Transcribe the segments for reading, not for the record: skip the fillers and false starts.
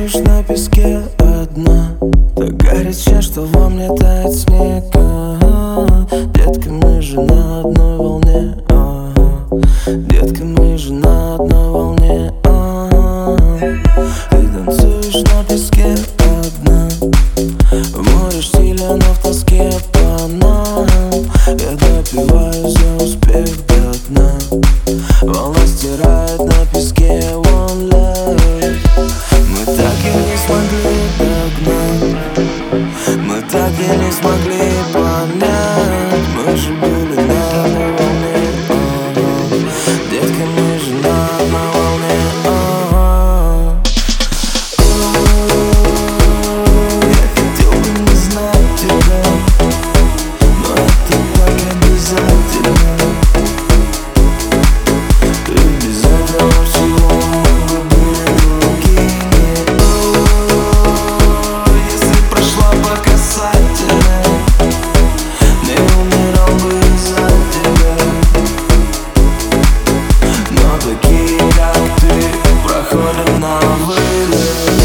танцуешь на песке одна, так горячо, что во мне тает снег. Детка, мы же на одной волне. Детка, мы же на одной волне. Ты танцуешь на песке одна, в море штиля, но в тоске по нам. Я допиваю за успех до дна. Волна стирает на песке one love. Мы так и не смогли догнать, мы так и не смогли понять. Мы же были на одной волне. Детка, мы же на одной волне. Я хотел бы не знать тебя, но это так обязательно. И без этого всего мы были другими. Если прошла по касательной, не умирал бы из-за тебя. Но такие, как ты, проходят на вылет.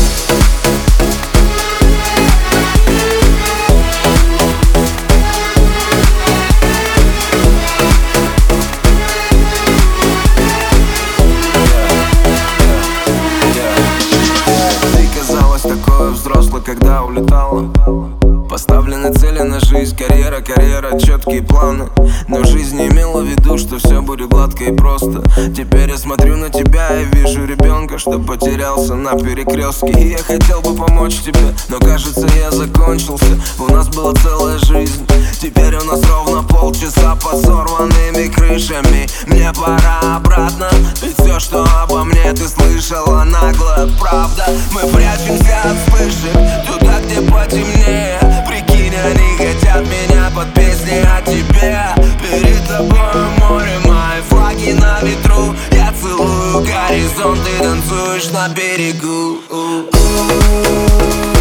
Такое взрослый, когда улетала. Поставлены цели на жизнь, карьера, четкие планы. Но жизнь не имела в виду, что все будет гладко и просто. Теперь я смотрю на тебя и вижу ребенка, что потерялся на перекрестке. И я хотел бы помочь тебе, но кажется, я закончился. У нас была целая жизнь, теперь у нас ровно полчаса под сорванными крышами. Мне пора обратно, ведь все, что обо мне ты слышала, наглая правда. Мы прячемся от вспышек туда, где потемнее. Прикинь, они хотят меня под песни о тебе. Перед тобой море, мои флаги на ветру. Я целую горизонт, ты танцуешь на берегу.